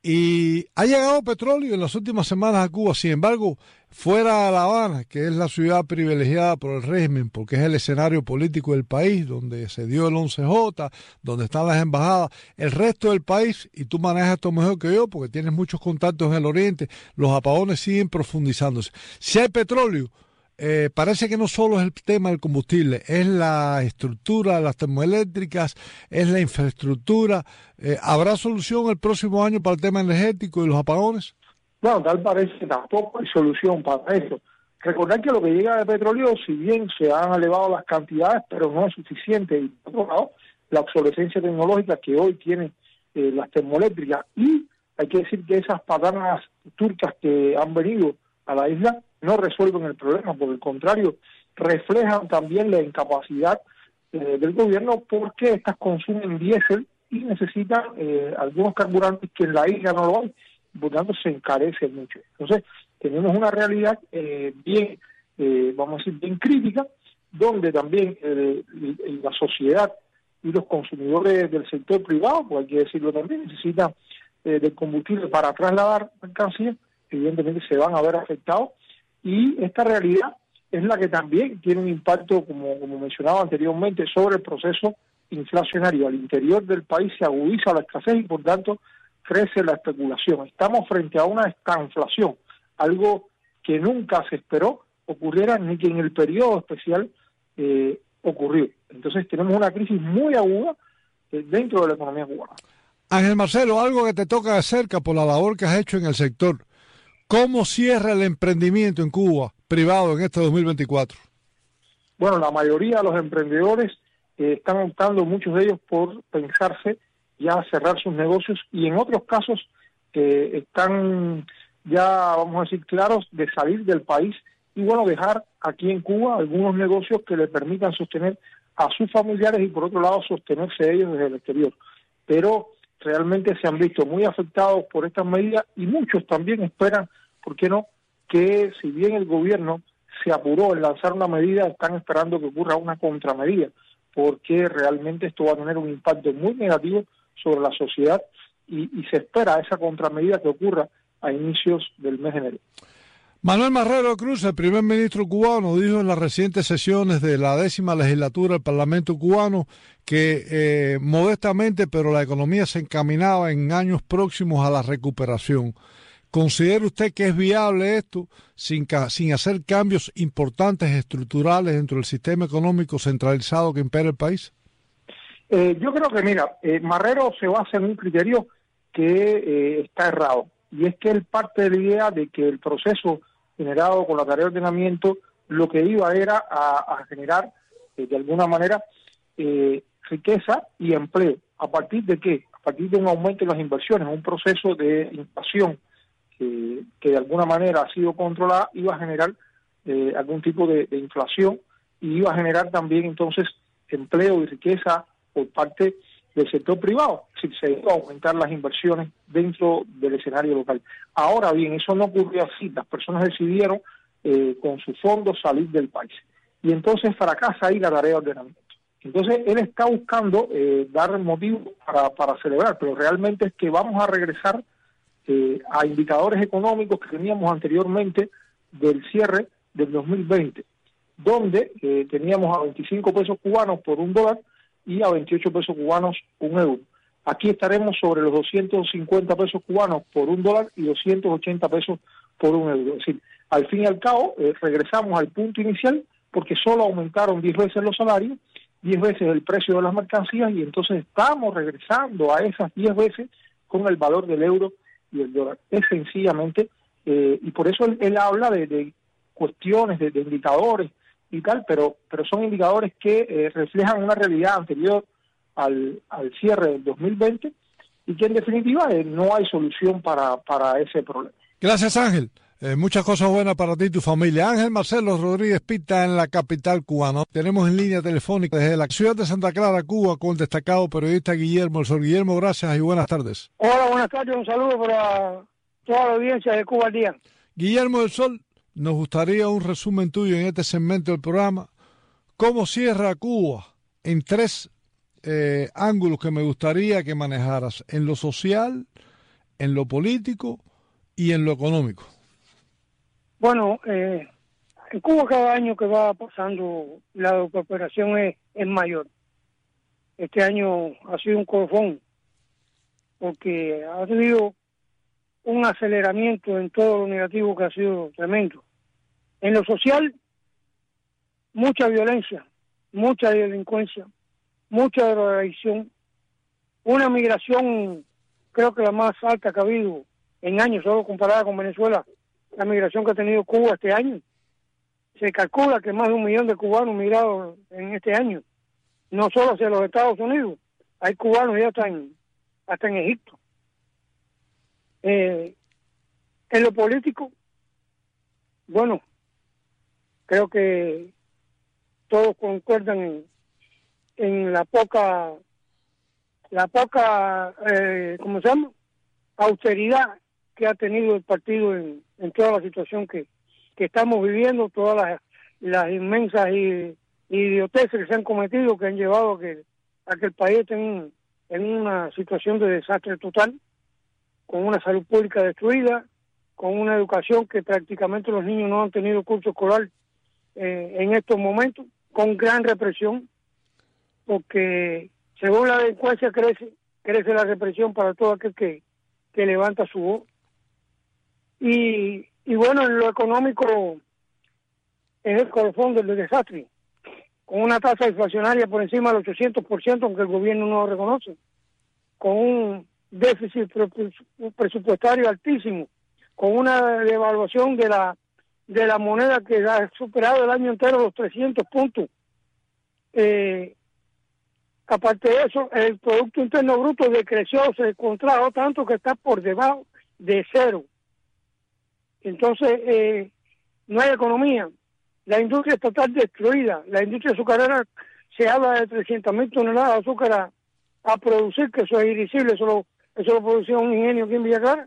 Y ha llegado petróleo en las últimas semanas a Cuba. Sin embargo, fuera de La Habana, que es la ciudad privilegiada por el régimen, porque es el escenario político del país, donde se dio el once jota, donde están las embajadas, el resto del país, y tú manejas esto mejor que yo, porque tienes muchos contactos en el oriente, los apagones siguen profundizándose. Si hay petróleo, Eh, parece que no solo es el tema del combustible, es la estructura, las termoeléctricas, es la infraestructura. Eh, ¿Habrá solución el próximo año para el tema energético y los apagones? Bueno, tal parece que tampoco hay solución para eso. Recordar que lo que llega de petróleo, si bien se han elevado las cantidades, pero no es suficiente. Y por otro lado, la obsolescencia tecnológica que hoy tienen eh, las termoeléctricas. Y hay que decir que esas patanas turcas que han venido a la isla no resuelven el problema, por el contrario, reflejan también la incapacidad eh, del gobierno, porque estas consumen diésel y necesitan eh, algunos carburantes que en la isla no lo hay, por lo tanto se encarece mucho. Entonces tenemos una realidad eh, bien, eh, vamos a decir, bien crítica, donde también eh, la sociedad y los consumidores del sector privado, pues hay que decirlo también, necesitan eh, del combustible para trasladar mercancías, evidentemente se van a ver afectados, y esta realidad es la que también tiene un impacto, como, como mencionaba anteriormente, sobre el proceso inflacionario. Al interior del país se agudiza la escasez y por tanto crece la especulación. Estamos frente a una estanflación, algo que nunca se esperó ocurriera ni que en el periodo especial eh, ocurrió. Entonces tenemos una crisis muy aguda eh, dentro de la economía cubana. Ángel Marcelo, algo que te toca de cerca por la labor que has hecho en el sector. ¿Cómo cierra el emprendimiento en Cuba privado en este dos mil veinticuatro? Bueno, la mayoría de los emprendedores eh, están optando, muchos de ellos, por pensarse ya cerrar sus negocios, y en otros casos eh, están ya, vamos a decir, claros de salir del país y, bueno, dejar aquí en Cuba algunos negocios que le permitan sostener a sus familiares y, por otro lado, sostenerse ellos desde el exterior. Pero realmente se han visto muy afectados por estas medidas, y muchos también esperan, ¿por qué no?, que si bien el gobierno se apuró en lanzar una medida, están esperando que ocurra una contramedida, porque realmente esto va a tener un impacto muy negativo sobre la sociedad, y, y se espera esa contramedida que ocurra a inicios del mes de enero. Manuel Marrero Cruz, el primer ministro cubano, dijo en las recientes sesiones de la décima legislatura del Parlamento cubano que eh, modestamente, pero la economía se encaminaba en años próximos a la recuperación. ¿Considera usted que es viable esto sin, sin hacer cambios importantes estructurales dentro del sistema económico centralizado que impera el país? Eh, yo creo que, mira, eh, Marrero se basa en un criterio que eh, está errado, y es que él parte de la idea de que el proceso generado con la tarea de ordenamiento lo que iba era a, a generar, eh, de alguna manera, eh, riqueza y empleo. ¿A partir de qué? A partir de un aumento en las inversiones, un proceso de inflación que, que de alguna manera ha sido controlada, iba a generar eh, algún tipo de, de inflación, y iba a generar también entonces empleo y riqueza por parte del sector privado, si se iba a aumentar las inversiones dentro del escenario local. Ahora bien, eso no ocurrió así. Las personas decidieron eh, con sus fondos salir del país, y entonces fracasa ahí la tarea de ordenamiento. Entonces él está buscando eh, dar motivos para, para celebrar, pero realmente es que vamos a regresar eh, a indicadores económicos que teníamos anteriormente del cierre del dos mil veinte, donde eh, teníamos a veinticinco pesos cubanos por un dólar y a veintiocho pesos cubanos un euro. Aquí estaremos sobre los doscientos cincuenta pesos cubanos por un dólar y doscientos ochenta pesos por un euro. Es decir, al fin y al cabo, eh, regresamos al punto inicial, porque solo aumentaron diez veces los salarios, diez veces el precio de las mercancías, y entonces estamos regresando a esas diez veces con el valor del euro y el dólar. Es sencillamente, eh, y por eso él, él habla de, de cuestiones, de, de indicadores y tal, pero pero son indicadores que eh, reflejan una realidad anterior al, al cierre del dos mil veinte, y que en definitiva eh, no hay solución para, para ese problema. Gracias, Ángel. Eh, muchas cosas buenas para ti y tu familia. Ángel Marcelo Rodríguez Pita, en la capital cubana. Tenemos en línea telefónica desde la ciudad de Santa Clara, Cuba, con el destacado periodista Guillermo El Sol. Guillermo, gracias y buenas tardes. Hola, buenas tardes. Un saludo para toda la audiencia de Cuba al Día. Guillermo El Sol, nos gustaría un resumen tuyo en este segmento del programa. ¿Cómo cierra Cuba? En tres eh, ángulos que me gustaría que manejaras: en lo social, en lo político y en lo económico. Bueno, eh, en Cuba cada año que va pasando la recuperación es, es mayor. Este año ha sido un colofón, porque ha habido un aceleramiento en todo lo negativo que ha sido tremendo. En lo social, mucha violencia, mucha delincuencia, mucha drogadicción, una migración creo que la más alta que ha habido en años, solo comparada con Venezuela, la migración que ha tenido Cuba este año. Se calcula que más de un millón de cubanos migrados en este año, no solo hacia los Estados Unidos, Hay cubanos ya hasta en, hasta en Egipto. Eh, en lo político, bueno, creo que todos concuerdan en, en la poca, la poca, eh, ¿cómo se llama? Austeridad que ha tenido el partido en, en toda la situación que, que estamos viviendo, todas las, las inmensas y, idioteces que se han cometido, que han llevado a que, a que el país esté en, en una situación de desastre total, con una salud pública destruida, con una educación que prácticamente los niños no han tenido curso escolar eh, en estos momentos, con gran represión, porque según la delincuencia crece, crece la represión para todo aquel que, que levanta su voz. Y, y bueno, en lo económico es el colofón del desastre, con una tasa inflacionaria por encima del ochocientos por ciento, aunque el gobierno no lo reconoce, con un déficit presupuestario altísimo, con una devaluación de la de la moneda que ha superado el año entero los trescientos puntos. Eh, aparte de eso, el Producto Interno Bruto decreció, se contrajo tanto que está por debajo de cero. Entonces, eh, no hay economía. La industria estatal destruida. La industria azucarera, se habla de trescientas mil toneladas de azúcar a, a producir, que eso es irrisible, eso lo, eso lo producía un ingenio aquí en Villa Clara.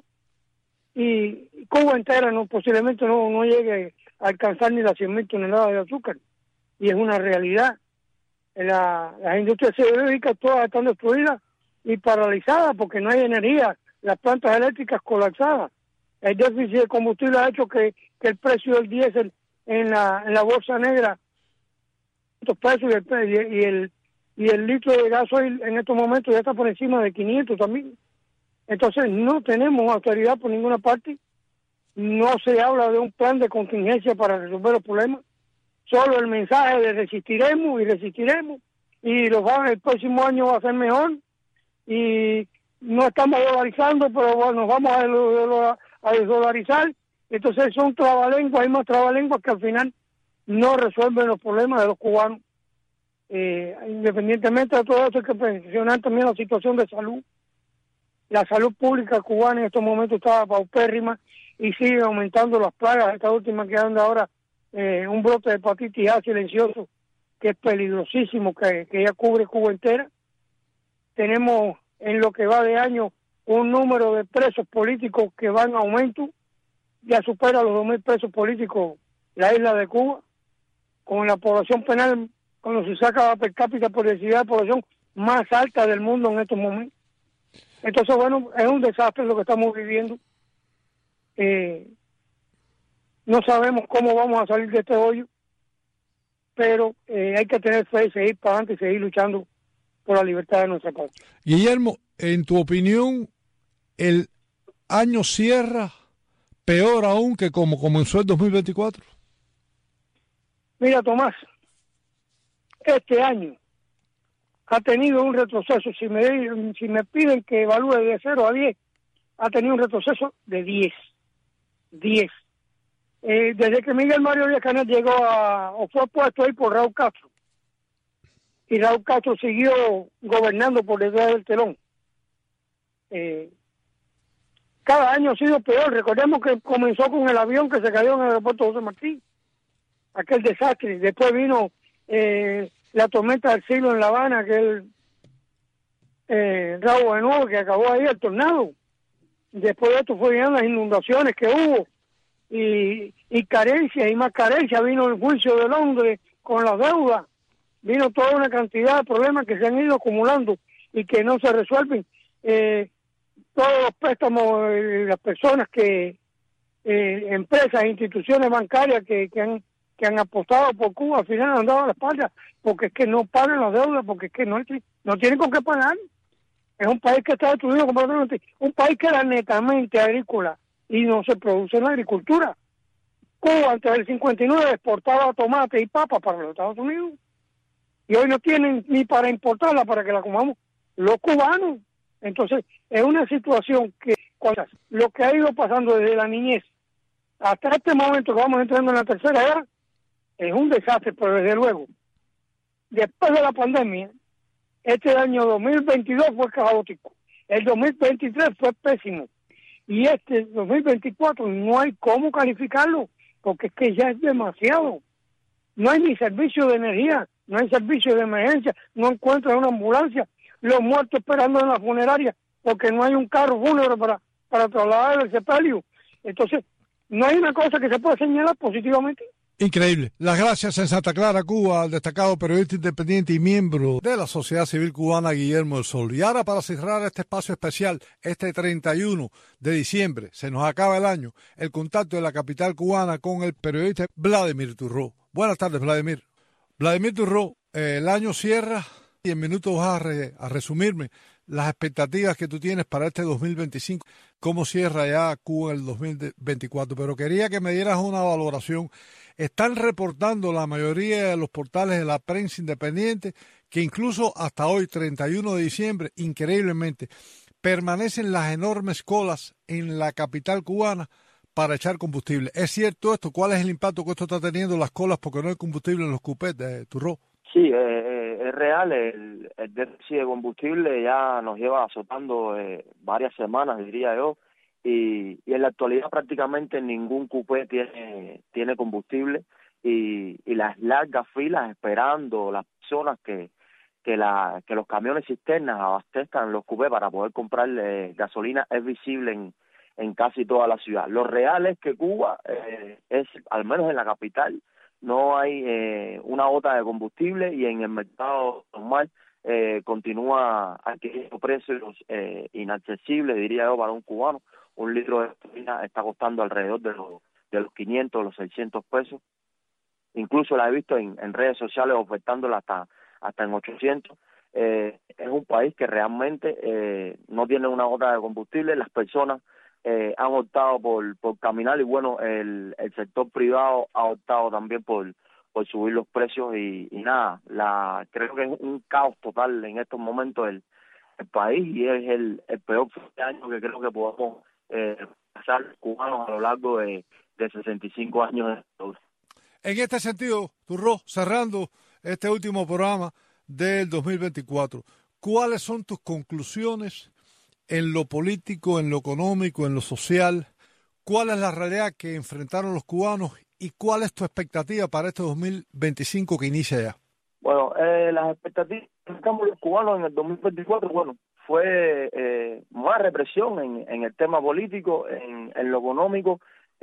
Y Cuba entera no posiblemente no, no llegue a alcanzar ni las cien mil toneladas de azúcar. Y es una realidad. La, las industrias siderúrgicas todas están destruidas y paralizadas porque no hay energía. Las plantas eléctricas colapsadas. El déficit de combustible ha hecho que, que el precio del diésel en la en la bolsa negra, estos precios y el, y el y el litro de gasoil en estos momentos ya está por encima de quinientos también. Entonces no tenemos autoridad por ninguna parte, no se habla de un plan de contingencia para resolver los problemas, solo el mensaje de resistiremos y resistiremos y los va, el próximo año va a ser mejor y no estamos dolarizando, pero bueno, nos vamos a, a desdolarizar. Entonces son trabalenguas, hay más trabalenguas que al final no resuelven los problemas de los cubanos. Eh, independientemente de todo eso, hay que mencionar también la situación de salud. La salud pública cubana en estos momentos está paupérrima y sigue aumentando las plagas. Esta última que anda ahora, eh, un brote de hepatitis A silencioso, que es peligrosísimo, que, que ya cubre Cuba entera. Tenemos en lo que va de año un número de presos políticos que va en aumento, ya supera los dos mil presos políticos la isla de Cuba, con la población penal, cuando se saca la per cápita por densidad de población más alta del mundo en estos momentos. Entonces, bueno, es un desastre lo que estamos viviendo. Eh, no sabemos cómo vamos a salir de este hoyo, pero eh, hay que tener fe y seguir para adelante y seguir luchando por la libertad de nuestra patria. Guillermo, en tu opinión, ¿el año cierra peor aún que como comenzó el dos mil veinticuatro? Mira, Tomás, este año ha tenido un retroceso. Si me, si me piden que evalúe de cero a diez, ha tenido un retroceso de diez. diez. Eh, desde que Miguel Mario Díaz-Canel llegó a, o fue puesto ahí por Raúl Castro, y Raúl Castro siguió gobernando por detrás del telón. Eh, cada año ha sido peor. Recordemos que comenzó con el avión que se cayó en el aeropuerto José Martí, aquel desastre. Después vino eh, la tormenta del siglo en La Habana, aquel eh, rabo de nuevo que acabó ahí, el tornado. Después de esto fueron las inundaciones que hubo y, y carencias y más carencias. Vino el juicio de Londres con las deudas, vino toda una cantidad de problemas que se han ido acumulando y que no se resuelven. Eh, todos los préstamos, eh, las personas que, eh, empresas, instituciones bancarias que, que han que han apostado por Cuba, al final han dado la espalda, porque es que no pagan las deudas, porque es que no, no tienen con qué pagar. Es un país que está destruido completamente, un país que era netamente agrícola y no se produce en la agricultura. Cuba antes del cincuenta y nueve exportaba tomate y papa para los Estados Unidos y hoy no tienen ni para importarla para que la comamos los cubanos. Entonces es una situación que cosas, lo que ha ido pasando desde la niñez hasta este momento que vamos entrando en la tercera edad es un desastre, pero desde luego después de la pandemia Este año dos mil veintidós fue caótico, el dos mil veintitrés fue pésimo, y este dos mil veinticuatro no hay cómo calificarlo, porque es que ya es demasiado. No hay ni servicio de energía, no hay servicio de emergencia, no encuentras una ambulancia, los muertos esperando en la funeraria, porque no hay un carro fúnebre para, para trasladar el sepelio. Entonces, no hay una cosa que se pueda señalar positivamente. Increíble. Las gracias en Santa Clara, Cuba, al destacado periodista independiente y miembro de la Sociedad Civil Cubana, Guillermo del Sol. Y ahora, para cerrar este espacio especial, este treinta y uno de diciembre, se nos acaba el año, el contacto de la capital cubana con el periodista Vladimir Turró. Buenas tardes, Vladimir. Vladimir Turró, eh, el año cierra y en minutos vas a, re, a resumirme las expectativas que tú tienes para este dos mil veinticinco, cómo cierra ya Cuba el dos mil veinticuatro, pero quería que me dieras una valoración. Están reportando la mayoría de los portales de la prensa independiente que incluso hasta hoy, treinta y uno de diciembre, increíblemente, permanecen las enormes colas en la capital cubana para echar combustible. ¿Es cierto esto? ¿Cuál es el impacto que esto está teniendo las colas porque no hay combustible en los cupés de Turró? Sí, eh, es real. El, el déficit de combustible ya nos lleva azotando eh, varias semanas, diría yo. Y, y en la actualidad prácticamente ningún cupé tiene tiene combustible y, y las largas filas esperando las personas que que la que los camiones cisternas abastezcan los cupés para poder comprar eh, gasolina es visible en, en casi toda la ciudad. Lo real es que Cuba eh, es, al menos en la capital, no hay eh, una gota de combustible y en el mercado normal eh, continúa adquiriendo precios eh, inaccesibles, diría yo, para un cubano. Un litro de gasolina está costando alrededor de los, de los quinientos, los seiscientos pesos. Incluso la he visto en, en redes sociales ofertándola hasta, hasta en ochocientos. Eh, es un país que realmente eh, no tiene una gota de combustible. Las personas eh, han optado por, por caminar y bueno, el, el sector privado ha optado también por, por subir los precios y, y nada, la creo que es un caos total en estos momentos el, el país y es el, el peor año que creo que podamos Eh, pasar cubanos a lo largo de, de sesenta y cinco años de dictadura. En este sentido, Turró, cerrando este último programa del dos mil veinticuatro, ¿cuáles son tus conclusiones en lo político, en lo económico, en lo social? ¿Cuál es la realidad que enfrentaron los cubanos y cuál es tu expectativa para este dos mil veinticinco que inicia ya? Bueno, eh, las expectativas que enfrentamos los cubanos en el dos mil veinticuatro, bueno, fue eh, más represión en, en el tema político, en, en lo económico,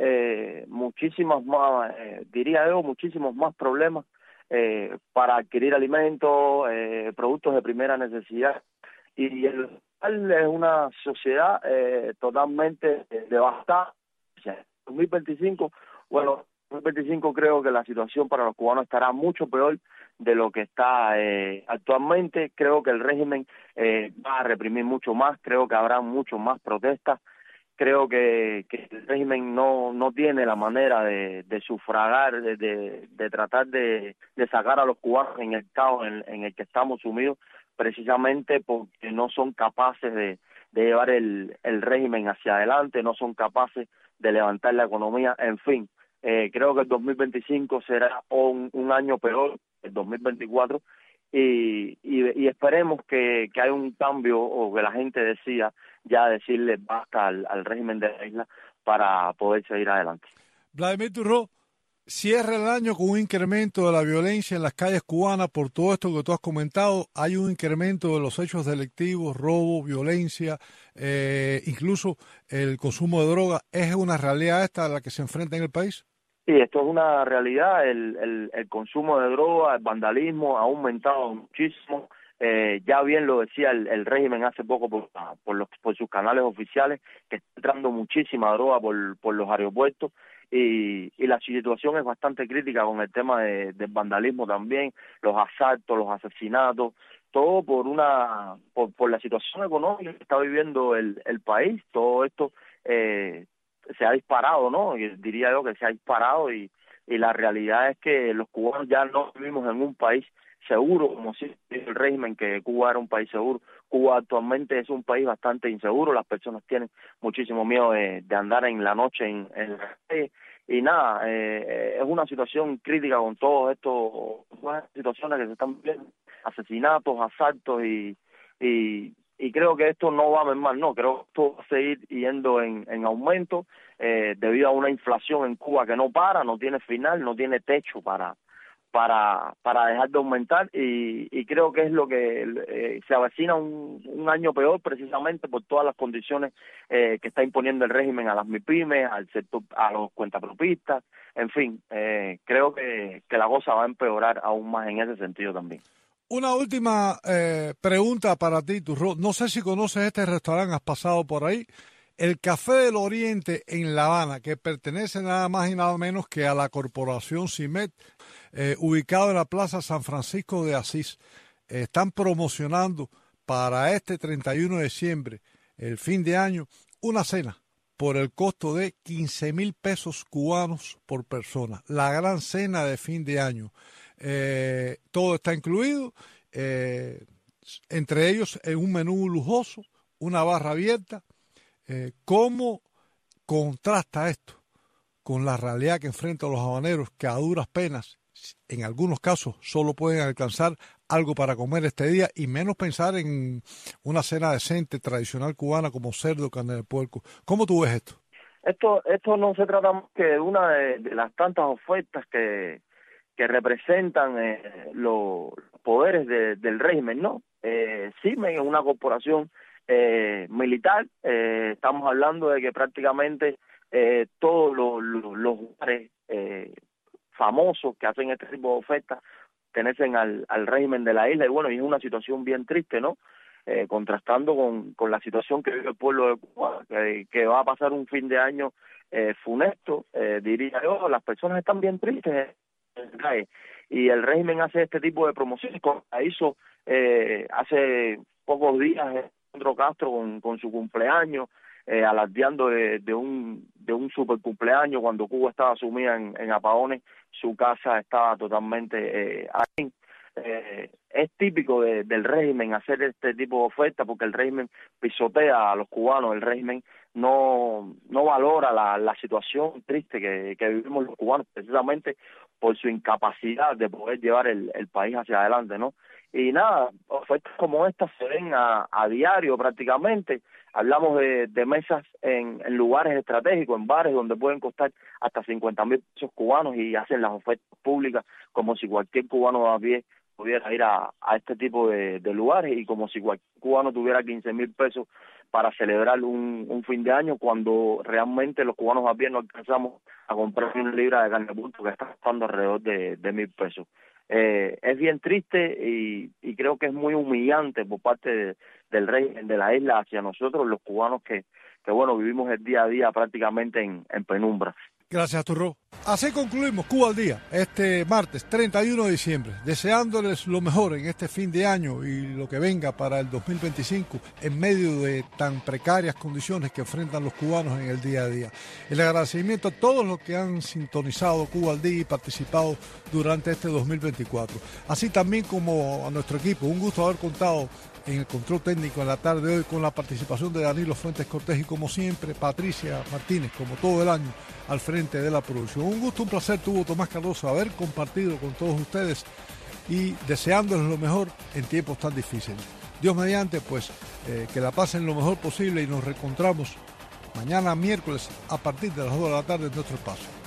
eh, muchísimas más, eh, diría yo, muchísimos más problemas eh, para adquirir alimentos, eh, productos de primera necesidad. Y el es una sociedad eh, totalmente eh, devastada. dos mil veinticinco, bueno, dos mil veinticinco creo que la situación para los cubanos estará mucho peor de lo que está eh, actualmente. Creo que el régimen eh, va a reprimir mucho más, creo que habrá mucho más protestas, creo que, que el régimen no no tiene la manera de, de sufragar, de, de, de tratar de, de sacar a los cubanos en el caos en, en el que estamos sumidos, precisamente porque no son capaces de, de llevar el, el régimen hacia adelante, no son capaces de levantar la economía, en fin. Eh, creo que el dos mil veinticinco será un, un año peor el dos mil veinticuatro y, y, y esperemos que, que haya un cambio o que la gente decida ya decirle basta al, al régimen de la isla para poder seguir adelante. Vladimir Turró, cierra el año con un incremento de la violencia en las calles cubanas por todo esto que tú has comentado. Hay un incremento de los hechos delictivos, robo, violencia, eh, incluso el consumo de droga. ¿Es una realidad esta a la que se enfrenta en el país? Sí, esto es una realidad. El, el, el consumo de droga, el vandalismo ha aumentado muchísimo. Eh, ya bien lo decía el, el régimen hace poco por, por, los, por sus canales oficiales, que está entrando muchísima droga por, por los aeropuertos y, y la situación es bastante crítica con el tema de, del vandalismo también, los asaltos, los asesinatos, todo por una por, por la situación económica que está viviendo el, el país. Todo esto eh, se ha disparado, ¿no? Y diría yo que se ha disparado y, y la realidad es que los cubanos ya no vivimos en un país seguro, como si el régimen que Cuba era un país seguro. Cuba actualmente es un país bastante inseguro, las personas tienen muchísimo miedo de, de andar en la noche en, en la calle y nada, eh, es una situación crítica con todas estas situaciones que se están viendo, asesinatos, asaltos y, y y creo que esto no va a mermar, no, creo que esto va a seguir yendo en, en aumento eh, debido a una inflación en Cuba que no para, no tiene final, no tiene techo para para para dejar de aumentar y, y creo que es lo que eh, se avecina un, un año peor precisamente por todas las condiciones eh, que está imponiendo el régimen a las MIPYMES, al sector, a los cuentapropistas, en fin, eh, creo que, que la cosa va a empeorar aún más en ese sentido también. Una última eh, pregunta para ti, Turro. No sé si conoces este restaurante, has pasado por ahí. El Café del Oriente en La Habana, que pertenece nada más y nada menos que a la corporación CIMET, eh, ubicado en la Plaza San Francisco de Asís. Eh, están promocionando para este treinta y uno de diciembre, el fin de año, una cena por el costo de quince mil pesos cubanos por persona. La gran cena de fin de año. Eh, todo está incluido, eh, entre ellos en un menú lujoso, una barra abierta. Eh, ¿Cómo contrasta esto con la realidad que enfrentan los habaneros, que a duras penas, en algunos casos, solo pueden alcanzar algo para comer este día y menos pensar en una cena decente, tradicional cubana como cerdo, carne de puerco? ¿Cómo tú ves esto? Esto esto no se trata más que de una de, de las tantas ofertas que que representan eh, los poderes de, del régimen, ¿no? Eh, CIMET es una corporación eh, militar, eh, estamos hablando de que prácticamente eh, todos los, los, los lugares eh, famosos que hacen este tipo de ofertas pertenecen al, al régimen de la isla, y bueno, y es una situación bien triste, ¿no? Eh, contrastando con, con la situación que vive el pueblo de Cuba, que, que va a pasar un fin de año eh, funesto, eh, diría yo, las personas están bien tristes, y el régimen hace este tipo de promociones, como la hizo eh, hace pocos días Alejandro Castro con, con su cumpleaños, eh, alardeando de, de un de un super cumpleaños cuando Cuba estaba sumida en, en apagones, su casa estaba totalmente eh, ahí. Eh, es típico de, del régimen hacer este tipo de ofertas porque el régimen pisotea a los cubanos, el régimen no no valora la, la situación triste que, que vivimos los cubanos precisamente por su incapacidad de poder llevar el, el país hacia adelante, ¿no? Y nada, ofertas como estas se ven a, a diario prácticamente. Hablamos de, de mesas en, en lugares estratégicos, en bares donde pueden costar hasta cincuenta mil pesos cubanos y hacen las ofertas públicas como si cualquier cubano a pie pudiera ir a, a este tipo de, de lugares y como si cualquier cubano tuviera quince mil pesos para celebrar un, un fin de año cuando realmente los cubanos a pie no alcanzamos a comprar una libra de carne de bulto que está costando alrededor de, de mil pesos. Eh, es bien triste y, y creo que es muy humillante por parte de, del régimen de la isla hacia nosotros los cubanos que, que bueno, vivimos el día a día prácticamente en, en penumbra. Gracias, Turro. Así concluimos Cuba al Día, este martes treinta y uno de diciembre, deseándoles lo mejor en este fin de año y lo que venga para el dos mil veinticinco en medio de tan precarias condiciones que enfrentan los cubanos en el día a día. El agradecimiento a todos los que han sintonizado Cuba al Día y participado durante este dos mil veinticuatro, así también como a nuestro equipo. Un gusto haber contado en el control técnico en la tarde de hoy con la participación de Danilo Fuentes Cortés y como siempre Patricia Martínez, como todo el año, al frente de la producción. Un gusto, un placer tuvo Tomás Cardoso haber compartido con todos ustedes y deseándoles lo mejor en tiempos tan difíciles. Dios mediante, pues eh, que la pasen lo mejor posible y nos reencontramos mañana miércoles a partir de las dos de la tarde en nuestro espacio.